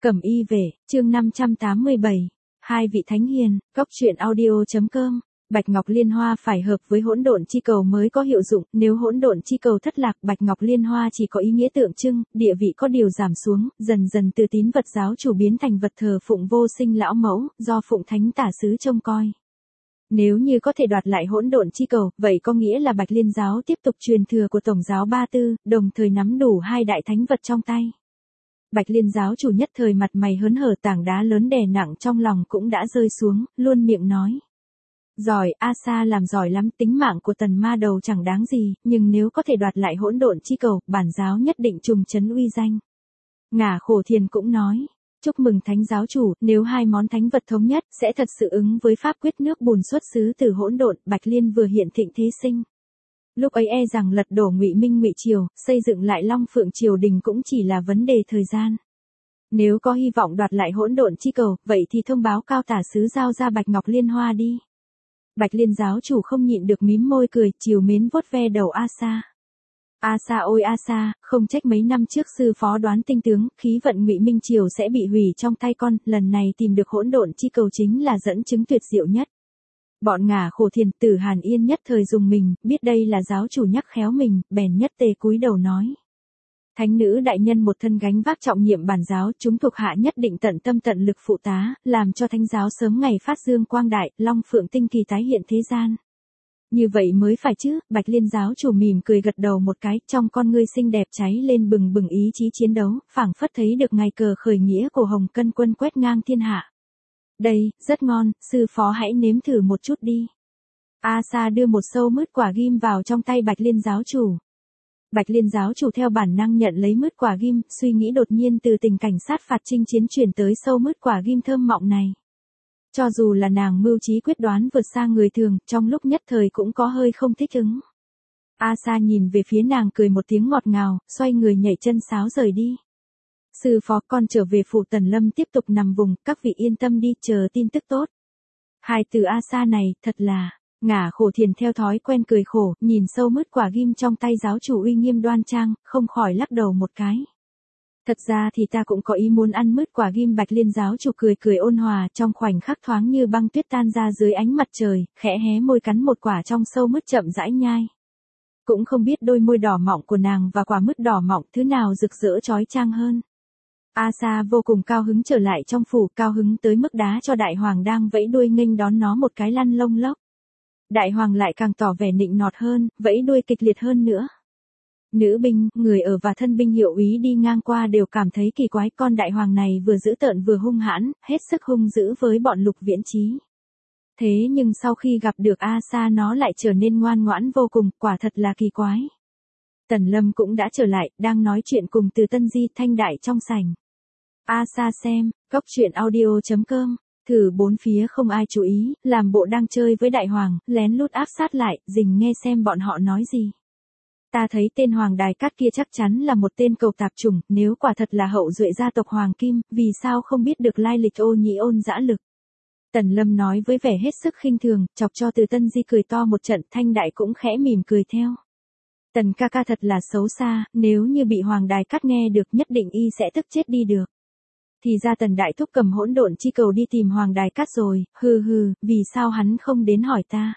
Cẩm y về, chương 587. Hai vị thánh hiền, góc truyện audio.com. Bạch Ngọc Liên Hoa phải hợp với hỗn độn chi cầu mới có hiệu dụng, nếu hỗn độn chi cầu thất lạc, Bạch Ngọc Liên Hoa chỉ có ý nghĩa tượng trưng, địa vị có điều giảm xuống, dần dần từ tín vật giáo chủ biến thành vật thờ phụng vô sinh lão mẫu, do phụng thánh tả sứ trông coi. Nếu như có thể đoạt lại hỗn độn chi cầu, vậy có nghĩa là Bạch Liên giáo tiếp tục truyền thừa của Tổng giáo Ba Tư, đồng thời nắm đủ hai đại thánh vật trong tay. Bạch Liên giáo chủ nhất thời mặt mày hớn hở, tảng đá lớn đè nặng trong lòng cũng đã rơi xuống, luôn miệng nói. Giỏi, A Sa làm giỏi lắm, tính mạng của tần ma đầu chẳng đáng gì, nhưng nếu có thể đoạt lại hỗn độn chi cầu, bản giáo nhất định trùng trấn uy danh. Ngả Khổ Thiền cũng nói. Chúc mừng thánh giáo chủ, nếu hai món thánh vật thống nhất, sẽ thật sự ứng với pháp quyết nước bùn xuất xứ từ hỗn độn, Bạch Liên vừa hiện thịnh thế sinh. Lúc ấy e rằng lật đổ Ngụy Minh Ngụy Triều, xây dựng lại Long Phượng Triều đình cũng chỉ là vấn đề thời gian. Nếu có hy vọng đoạt lại hỗn độn chi cầu, vậy thì thông báo cao tả sứ giao ra Bạch Ngọc Liên Hoa đi. Bạch Liên giáo chủ không nhịn được mím môi cười, trìu mến vuốt ve đầu A Sa. A Sa ôi A Sa, không trách mấy năm trước sư phó đoán tinh tướng, khí vận Ngụy Minh Triều sẽ bị hủy trong tay con, lần này tìm được hỗn độn chi cầu chính là dẫn chứng tuyệt diệu nhất. Bọn Ngả Khổ Thiền, Tử Hàn Yên nhất thời dùng mình, biết đây là giáo chủ nhắc khéo mình, bèn nhất tề cúi đầu nói. Thánh nữ đại nhân một thân gánh vác trọng nhiệm bản giáo, chúng thuộc hạ nhất định tận tâm tận lực phụ tá, làm cho thánh giáo sớm ngày phát dương quang đại, Long Phượng tinh kỳ tái hiện thế gian. Như vậy mới phải chứ, Bạch Liên giáo chủ mỉm cười gật đầu một cái, trong con ngươi xinh đẹp cháy lên bừng bừng ý chí chiến đấu, phảng phất thấy được ngày cờ khởi nghĩa của Hồng Cân quân quét ngang thiên hạ. Đây, rất ngon, sư phó hãy nếm thử một chút đi. A Sa đưa một sâu mứt quả ghim vào trong tay Bạch Liên giáo chủ. Bạch Liên giáo chủ theo bản năng nhận lấy mứt quả ghim, suy nghĩ đột nhiên từ tình cảnh sát phạt chinh chiến chuyển tới sâu mứt quả ghim thơm mọng này. Cho dù là nàng mưu trí quyết đoán vượt xa người thường, trong lúc nhất thời cũng có hơi không thích ứng. A Sa nhìn về phía nàng cười một tiếng ngọt ngào, xoay người nhảy chân sáo rời đi. Sư phó, con trở về phủ Tần Lâm tiếp tục nằm vùng, các vị yên tâm đi, chờ tin tức tốt. Hai từ A Sa này, thật là, Ngả Khổ Thiền theo thói quen cười khổ, nhìn sâu mứt quả ghim trong tay giáo chủ uy nghiêm đoan trang, không khỏi lắc đầu một cái. Thật ra thì ta cũng có ý muốn ăn mứt quả ghim. Bạch Liên giáo chủ cười cười ôn hòa, trong khoảnh khắc thoáng như băng tuyết tan ra dưới ánh mặt trời, khẽ hé môi cắn một quả trong sâu mứt chậm rãi nhai. Cũng không biết đôi môi đỏ mọng của nàng và quả mứt đỏ mọng thứ nào rực rỡ chói chang hơn. A Sa vô cùng cao hứng trở lại trong phủ, cao hứng tới mức đá cho đại hoàng đang vẫy đuôi nghênh đón nó một cái lăn lông lốc. Đại hoàng lại càng tỏ vẻ nịnh nọt hơn, vẫy đuôi kịch liệt hơn nữa. Nữ binh, người ở và thân binh hiệu úy đi ngang qua đều cảm thấy kỳ quái, con đại hoàng này vừa dữ tợn vừa hung hãn, hết sức hung dữ với bọn Lục Viễn Chí. Thế nhưng sau khi gặp được A Sa nó lại trở nên ngoan ngoãn vô cùng, quả thật là kỳ quái. Tần Lâm cũng đã trở lại, đang nói chuyện cùng Từ Tân Di thanh đại trong sảnh. A Sa xem, góc truyện audio.com. Thử bốn phía không ai chú ý, làm bộ đang chơi với đại hoàng, lén lút áp sát lại, rình nghe xem bọn họ nói gì. Ta thấy tên Hoàng Đài Cát kia chắc chắn là một tên cầu tạp chủng, nếu quả thật là hậu duệ gia tộc Hoàng Kim, vì sao không biết được lai lịch Ô Nhĩ Ôn dã lực. Tần Lâm nói với vẻ hết sức khinh thường, chọc cho Từ Tân Di cười to một trận, thanh đại cũng khẽ mỉm cười theo. Tần ca ca thật là xấu xa, nếu như bị Hoàng Đài Cát nghe được nhất định y sẽ tức chết đi được. Thì ra Tần đại thúc cầm hỗn độn chi cầu đi tìm Hoàng Đài Cát rồi, vì sao hắn không đến hỏi ta.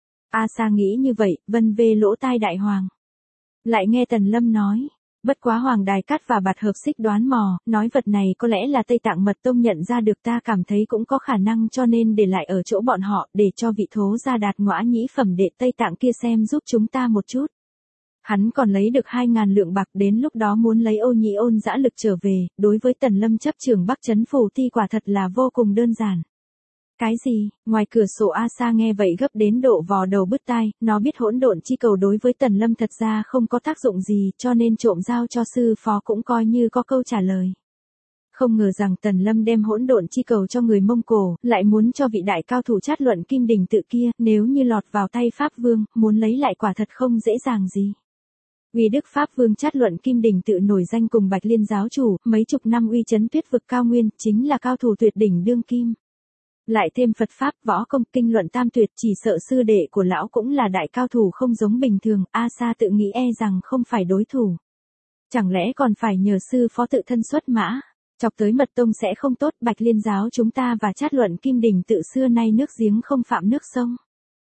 A Sa nghĩ như vậy, vân vê lỗ tai đại hoàng. Lại nghe Tần Lâm nói, bất quá Hoàng Đài Cát và Bạt Hợp Xích đoán mò, nói vật này có lẽ là Tây Tạng Mật Tông nhận ra được, ta cảm thấy cũng có khả năng cho nên để lại ở chỗ bọn họ, để cho vị thố gia đạt ngõa nhĩ phẩm đệ Tây Tạng kia xem giúp chúng ta một chút. Hắn còn lấy được 2.000 lượng bạc, đến lúc đó muốn lấy Ô Nhĩ Ôn dã lực trở về, đối với Tần Lâm chấp trưởng Bắc Trấn Phủ Ti quả thật là vô cùng đơn giản. Cái gì? Ngoài cửa sổ A Sa nghe vậy gấp đến độ vò đầu bứt tai, nó biết hỗn độn chi cầu đối với Tần Lâm thật ra không có tác dụng gì, cho nên trộm giao cho sư phó cũng coi như có câu trả lời. Không ngờ rằng Tần Lâm đem hỗn độn chi cầu cho người Mông Cổ, lại muốn cho vị đại cao thủ Trát Luận Kim Đình Tự kia, nếu như lọt vào tay Pháp Vương, muốn lấy lại quả thật không dễ dàng gì. Vì Đức Pháp Vương Trát Luận Kim Đình Tự nổi danh cùng Bạch Liên giáo chủ, mấy chục năm uy chấn tuyết vực cao nguyên, chính là cao thủ tuyệt đỉnh đương kim. Lại thêm Phật Pháp, võ công, kinh luận tam tuyệt, chỉ sợ sư đệ của lão cũng là đại cao thủ không giống bình thường, A Sa tự nghĩ e rằng không phải đối thủ. Chẳng lẽ còn phải nhờ sư phó tự thân xuất mã? Chọc tới mật tông sẽ không tốt, Bạch Liên giáo chúng ta và Trát Luận Kim Đình tự xưa nay nước giếng không phạm nước sông.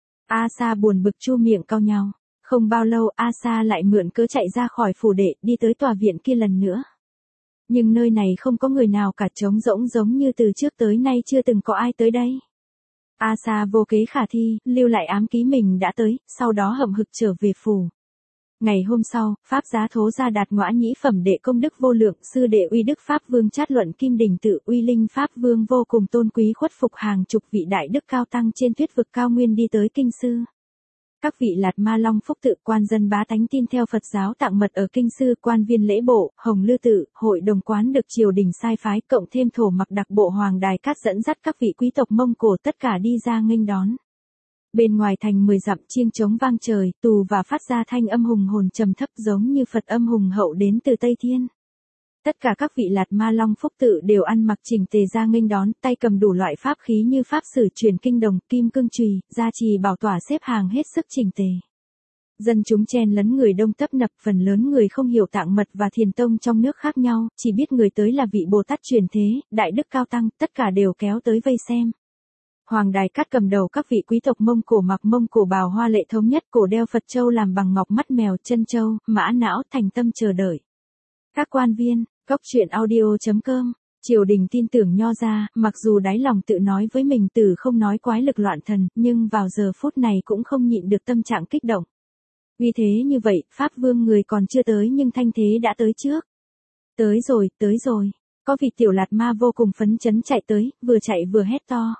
A Sa buồn bực chu miệng cau nhau. Không bao lâu A Sa lại mượn cớ chạy ra khỏi phủ đệ, đi tới tòa viện kia lần nữa. Nhưng nơi này không có người nào cả, trống rỗng giống như từ trước tới nay chưa từng có ai tới đây. A Sa vô kế khả thi, lưu lại ám ký mình đã tới, sau đó hậm hực trở về phủ. Ngày hôm sau, Pháp Giá Thố ra đạt ngõa nhĩ phẩm đệ công đức vô lượng, sư đệ uy đức Pháp Vương Trát Luận Kim Đình tự, uy linh Pháp Vương vô cùng tôn quý khuất phục hàng chục vị đại đức cao tăng trên thuyết vực cao nguyên đi tới kinh sư. Các vị Lạt Ma Long Phúc tự, quan dân bá tánh tin theo Phật giáo tạng mật ở kinh sư, quan viên lễ bộ, Hồng Lư tự, hội đồng quán được triều đình sai phái, cộng thêm thổ mặc đặc bộ Hoàng Đài Cát dẫn dắt các vị quý tộc Mông Cổ tất cả đi ra nghênh đón. Bên ngoài thành 10 dặm chiêng trống vang trời, tù và phát ra thanh âm hùng hồn trầm thấp giống như Phật âm hùng hậu đến từ Tây Thiên. Tất cả các vị Lạt Ma Long Phúc tự đều ăn mặc chỉnh tề ra nghênh đón, tay cầm đủ loại pháp khí như pháp sử truyền kinh đồng, kim cương chùy, gia trì bảo tỏa xếp hàng hết sức chỉnh tề. Dân chúng chen lấn người đông tấp nập, phần lớn người không hiểu tạng mật và thiền tông trong nước khác nhau, chỉ biết người tới là vị Bồ Tát truyền thế, đại đức cao tăng, tất cả đều kéo tới vây xem. Hoàng Đài Cát cầm đầu các vị quý tộc Mông Cổ mặc Mông Cổ bào hoa lệ thống nhất, cổ đeo Phật châu làm bằng ngọc, mắt mèo, chân châu, mã não, thành tâm chờ đợi. Các quan viên, Góc Truyện Audio.com, triều đình tin tưởng Nho gia, mặc dù đáy lòng tự nói với mình tử không nói quái lực loạn thần, nhưng vào giờ phút này cũng không nhịn được tâm trạng kích động. Vì thế như vậy, Pháp Vương người còn chưa tới nhưng thanh thế đã tới trước. Tới rồi, có vị tiểu Lạt Ma vô cùng phấn chấn chạy tới, vừa chạy vừa hét to.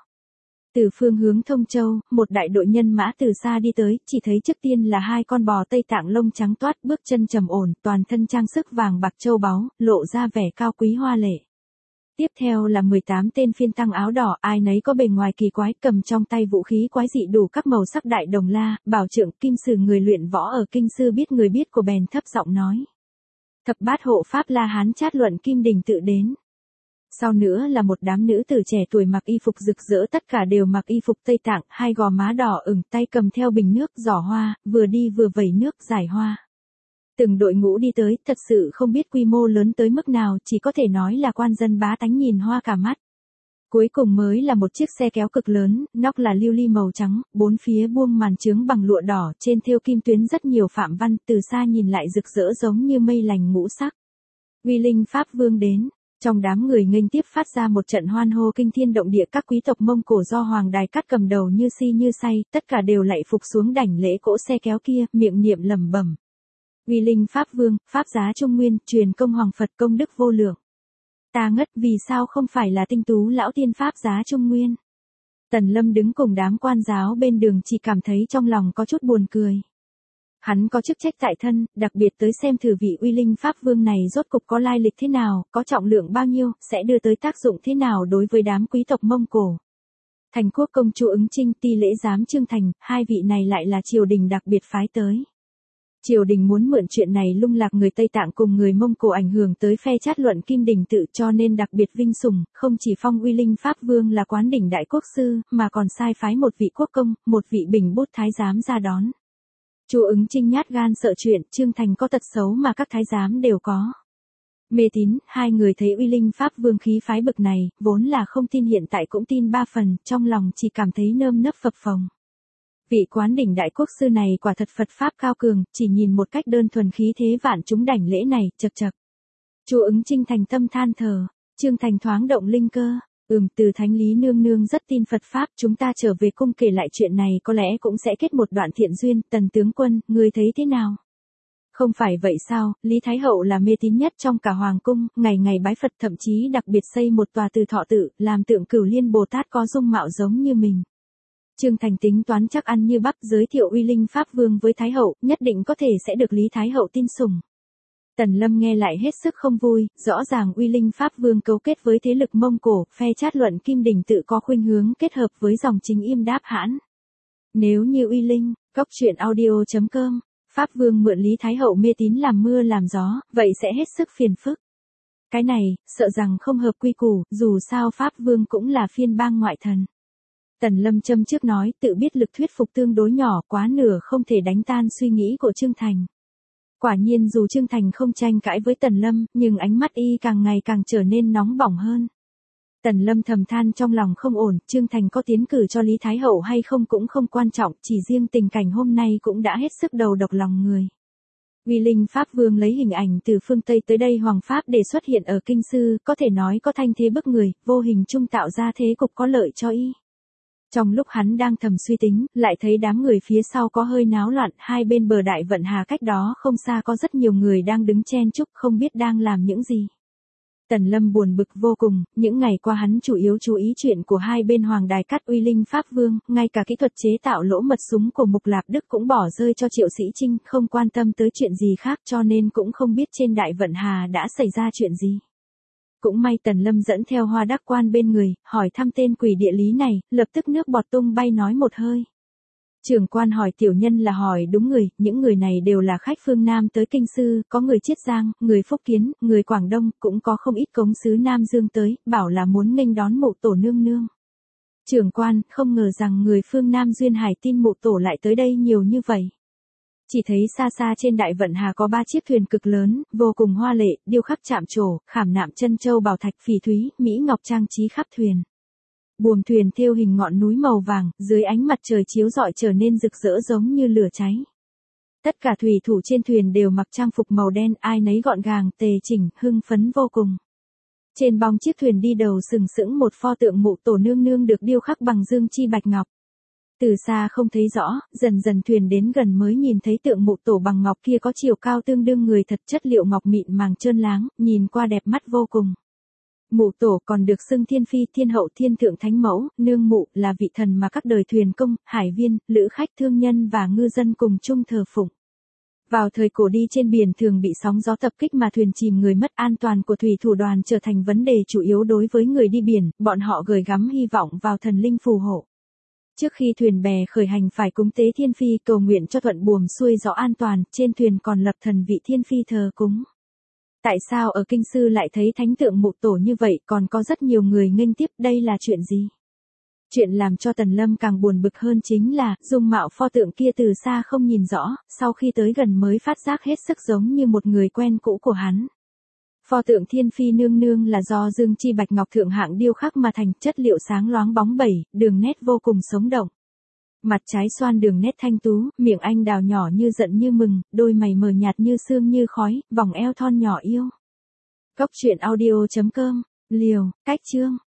Từ phương hướng Thông Châu, một đại đội nhân mã từ xa đi tới, chỉ thấy trước tiên là hai con bò Tây Tạng lông trắng toát, bước chân trầm ổn, toàn thân trang sức vàng bạc châu báu, lộ ra vẻ cao quý hoa lệ. Tiếp theo là 18 tên phiên tăng áo đỏ, ai nấy có bề ngoài kỳ quái, cầm trong tay vũ khí quái dị đủ các màu sắc đại đồng la, bảo trượng, kim sử người luyện võ ở kinh sư biết người biết của bèn thấp giọng nói. Thập bát hộ Pháp La Hán Trát Luận Kim Đình tự đến. Sau nữa là một đám nữ tử trẻ tuổi mặc y phục rực rỡ, tất cả đều mặc y phục Tây Tạng, hai gò má đỏ ửng, tay cầm theo bình nước, giỏ hoa, vừa đi vừa vẩy nước, giải hoa. Từng đội ngũ đi tới, thật sự không biết quy mô lớn tới mức nào, chỉ có thể nói là quan dân bá tánh nhìn hoa cả mắt. Cuối cùng mới là một chiếc xe kéo cực lớn, nóc là lưu ly màu trắng, bốn phía buông màn chướng bằng lụa đỏ, trên thêu kim tuyến rất nhiều phạm văn, từ xa nhìn lại rực rỡ giống như mây lành ngũ sắc. Uy linh Pháp Vương đến. Trong đám người nghênh tiếp phát ra một trận hoan hô kinh thiên động địa, các quý tộc Mông Cổ do Hoàng Đài Cát cầm đầu như si như say, tất cả đều lạy phục xuống đảnh lễ cỗ xe kéo kia, miệng niệm lẩm bẩm. Uy linh Pháp Vương, Pháp Giá Trung Nguyên, truyền công Hoàng Phật công đức vô lượng. Ta ngất, vì sao không phải là tinh tú lão tiên Pháp Giá Trung Nguyên? Tần Lâm đứng cùng đám quan giáo bên đường chỉ cảm thấy trong lòng có chút buồn cười. Hắn có chức trách tại thân, đặc biệt tới xem thử vị uy linh Pháp Vương này rốt cục có lai lịch thế nào, có trọng lượng bao nhiêu, sẽ đưa tới tác dụng thế nào đối với đám quý tộc Mông Cổ. Thành quốc công chúa Ứng Trinh, Ti lễ giám Trương Thành, hai vị này lại là triều đình đặc biệt phái tới. Triều đình muốn mượn chuyện này lung lạc người Tây Tạng cùng người Mông Cổ ảnh hưởng tới phe Trát Luận Kim Đình tự, cho nên đặc biệt vinh sủng, không chỉ phong uy linh Pháp Vương là quán đỉnh đại quốc sư, mà còn sai phái một vị quốc công, một vị bình bút thái giám ra đón. Chu Ứng Trinh nhát gan sợ chuyện, Trương Thành có tật xấu mà các thái giám đều có. Mê tín, hai người thấy uy linh Pháp Vương khí phái bực này, vốn là không tin hiện tại cũng tin ba phần, trong lòng chỉ cảm thấy nơm nớp phập phồng. Vị quán đỉnh đại quốc sư này quả thật Phật Pháp cao cường, chỉ nhìn một cách đơn thuần khí thế vạn chúng đảnh lễ này, chậc chậc. Chu Ứng Trinh thành tâm than thở, Trương Thành thoáng động linh cơ. Từ Thánh Lý nương nương rất tin Phật Pháp, chúng ta trở về cung kể lại chuyện này có lẽ cũng sẽ kết một đoạn thiện duyên, Tần tướng quân, ngươi thấy thế nào? Không phải vậy sao, Lý Thái Hậu là mê tín nhất trong cả Hoàng cung, ngày ngày bái Phật, thậm chí đặc biệt xây một tòa Từ Thọ tự, làm tượng Cửu Liên Bồ Tát có dung mạo giống như mình. Trương Thành tính toán chắc ăn như bắp, giới thiệu uy linh Pháp Vương với Thái Hậu, nhất định có thể sẽ được Lý Thái Hậu tin sủng. Tần Lâm nghe lại hết sức không vui, rõ ràng uy linh Pháp Vương cấu kết với thế lực Mông Cổ, phe Trát Luận Kim Đình tự có khuynh hướng kết hợp với dòng chính Im Đáp Hãn. Nếu như uy linh, Góc Truyện Audio.com, Pháp Vương mượn Lý Thái Hậu mê tín làm mưa làm gió, vậy sẽ hết sức phiền phức. Cái này, sợ rằng không hợp quy củ, dù sao Pháp Vương cũng là phiên bang ngoại thần. Tần Lâm châm trước nói, tự biết lực thuyết phục tương đối nhỏ, quá nửa không thể đánh tan suy nghĩ của Trương Thành. Quả nhiên dù Trương Thành không tranh cãi với Tần Lâm, nhưng ánh mắt y càng ngày càng trở nên nóng bỏng hơn. Tần Lâm thầm than trong lòng không ổn, Trương Thành có tiến cử cho Lý Thái Hậu hay không cũng không quan trọng, chỉ riêng tình cảnh hôm nay cũng đã hết sức đầu độc lòng người. Uy Linh Pháp Vương lấy hình ảnh từ phương Tây tới đây Hoàng Pháp để xuất hiện ở kinh sư, có thể nói có thanh thế bức người, vô hình trung tạo ra thế cục có lợi cho y. Trong lúc hắn đang thầm suy tính, lại thấy đám người phía sau có hơi náo loạn, hai bên bờ đại vận hà cách đó không xa có rất nhiều người đang đứng chen chúc không biết đang làm những gì. Tần Lâm buồn bực vô cùng, những ngày qua hắn chủ yếu chú ý chuyện của hai bên Hoàng Đài Cát Uy Linh Pháp Vương, ngay cả kỹ thuật chế tạo lỗ mật súng của Mục Lạp Đức cũng bỏ rơi cho Triệu Sĩ Trinh, không quan tâm tới chuyện gì khác cho nên cũng không biết trên đại vận hà đã xảy ra chuyện gì. Cũng may Tần Lâm dẫn theo Hoa Đắc Quan bên người, hỏi thăm tên quỷ địa lý này, lập tức nước bọt tung bay nói một hơi. Trưởng quan hỏi tiểu nhân là hỏi đúng người, những người này đều là khách phương Nam tới kinh sư, có người Chiết Giang, người Phúc Kiến, người Quảng Đông, cũng có không ít cống sứ Nam Dương tới, bảo là muốn nghênh đón Mộ Tổ nương nương. Trưởng quan, không ngờ rằng người phương Nam duyên hải tin Mộ Tổ lại tới đây nhiều như vậy. Chỉ thấy xa xa trên đại vận hà có 3 chiếc thuyền cực lớn, vô cùng hoa lệ, điêu khắc chạm trổ, khảm nạm chân châu bảo thạch phỉ thúy, mỹ ngọc trang trí khắp thuyền. Buồm thuyền thêu hình ngọn núi màu vàng, dưới ánh mặt trời chiếu rọi trở nên rực rỡ giống như lửa cháy. Tất cả thủy thủ trên thuyền đều mặc trang phục màu đen, ai nấy gọn gàng, tề chỉnh, hưng phấn vô cùng. Trên bong chiếc thuyền đi đầu sừng sững một pho tượng Mộ Tổ nương nương được điêu khắc bằng dương chi bạch ngọc. Từ xa không thấy rõ, dần dần thuyền đến gần mới nhìn thấy tượng Mộ Tổ bằng ngọc kia có chiều cao tương đương người thật, chất liệu ngọc mịn màng trơn láng, nhìn qua đẹp mắt vô cùng. Mộ Tổ còn được xưng Thiên Phi, Thiên Hậu, Thiên Thượng Thánh Mẫu, Nương Mụ, là vị thần mà các đời thuyền công, hải viên, lữ khách, thương nhân và ngư dân cùng chung thờ phụng. Vào thời cổ đi trên biển thường bị sóng gió tập kích mà thuyền chìm, người mất, an toàn của thủy thủ đoàn trở thành vấn đề chủ yếu đối với người đi biển, bọn họ gửi gắm hy vọng vào thần linh phù hộ. Trước khi thuyền bè khởi hành phải cúng tế Thiên Phi cầu nguyện cho thuận buồm xuôi gió an toàn, trên thuyền còn lập thần vị Thiên Phi thờ cúng. Tại sao ở kinh sư lại thấy thánh tượng Mộ Tổ như vậy, còn có rất nhiều người nghênh tiếp, đây là chuyện gì? Chuyện làm cho Tần Lâm càng buồn bực hơn chính là, dung mạo pho tượng kia từ xa không nhìn rõ, sau khi tới gần mới phát giác hết sức giống như một người quen cũ của hắn. Pho tượng Thiên Phi nương nương là do dương chi bạch ngọc thượng hạng điêu khắc mà thành, chất liệu sáng loáng bóng bẩy, đường nét vô cùng sống động. Mặt trái xoan đường nét thanh tú, miệng anh đào nhỏ như giận như mừng, đôi mày mờ nhạt như sương như khói, vòng eo thon nhỏ yêu. Góc truyện audio.com, liều, cách chương.